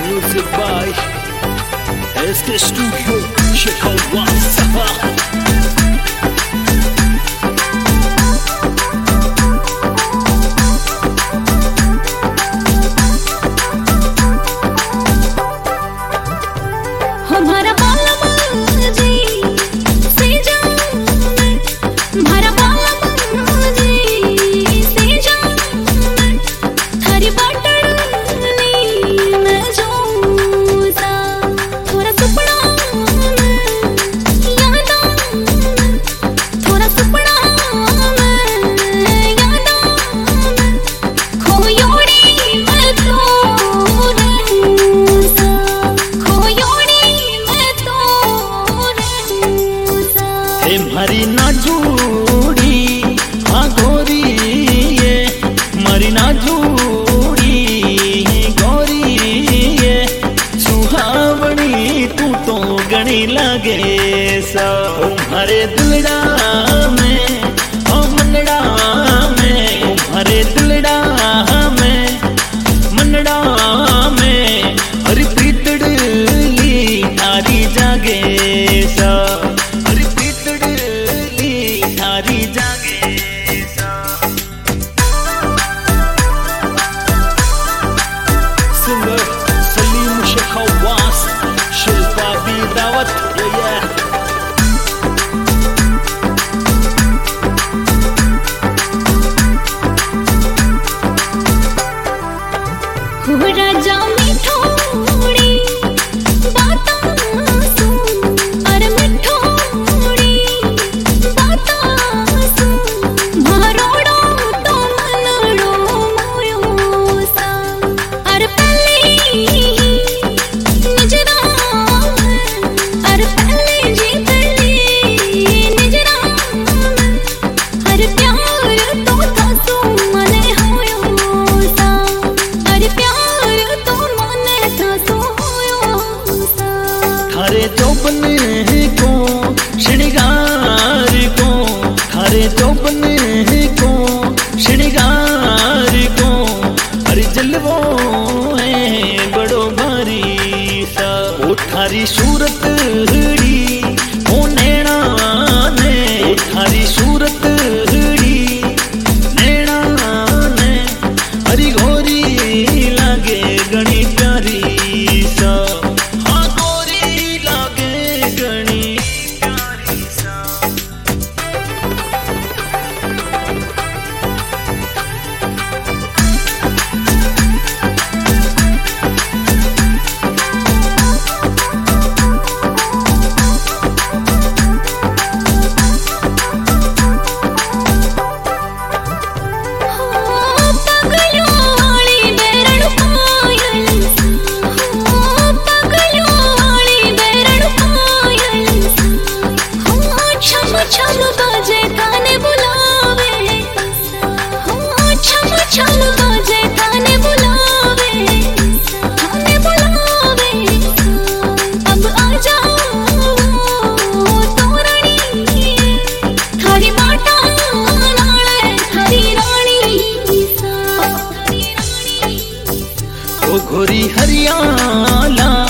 Music by SK Studio Chicago. मरी ना झूड़ी हाँ गोरी ये मरी ना झूड़ी गोरी ये सुहावनी तू तो गणी लगे सो हरे दिलड़ा में ओ मनड़ा में हरे दिलड़ा में मनड़ा में हरी प्रीतड़ी नारी जागे सो Singer Salim Shekhawas Shilpa Bidawat राजा मिठोड़ी बाता सुन अरे मिठोड़ी बाता सुन मारोड़ो तो मनड़ो मोयो सा अरे पहले नजरा अरे पहले जी पहले नजरा अरे प्यार तो था सो मने होयो सा अरे प्यार थारे चौबन को श्रृंगार को थारे चौबन को श्रृंगार को अरे जलवो है बड़ो भारी सा ओ थारी सूरत हड़ी ओ नैना ने थारी सूरत हड़ी नैना ने हरी गोरी लागे गणी प्यारी सा घोरी हरियाला